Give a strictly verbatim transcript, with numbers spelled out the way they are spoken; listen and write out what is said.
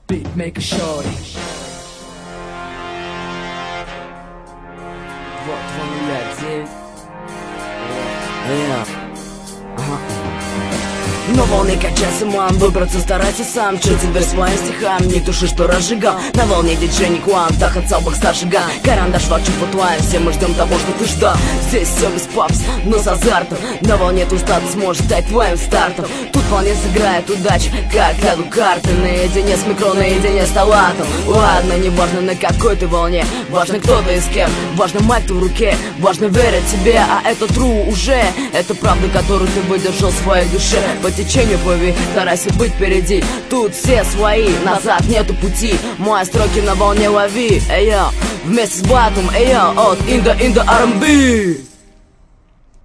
Beatmaker Shorty. Вот два нуля девять. На волне качайся, мам, выбраться старайся сам. Чё теперь своим стихам, не туши, что разжигал. На волне диджей Никуан, так отцалбах старшига. Карандаш вачу по твоим, все мы ждем того, что ты ждал. Здесь все без папс, но с азартом. На волне твой статус может стать твоим стартом. Тут волне сыграет удача, как ляду карты. Наедине с микро, наедине с талантом. Ладно, не важно на какой ты волне, важно кто ты и с кем. Важно майк ты в руке, важно верить тебе. А это true уже, это правда, которую ты выдержал в своей душе. По течению плыви, старайся быть впереди. Тут все свои, назад нету пути. Мои строки на волне лови, эй, вместе с батом, эй, от Индо, Индо, ар энд би.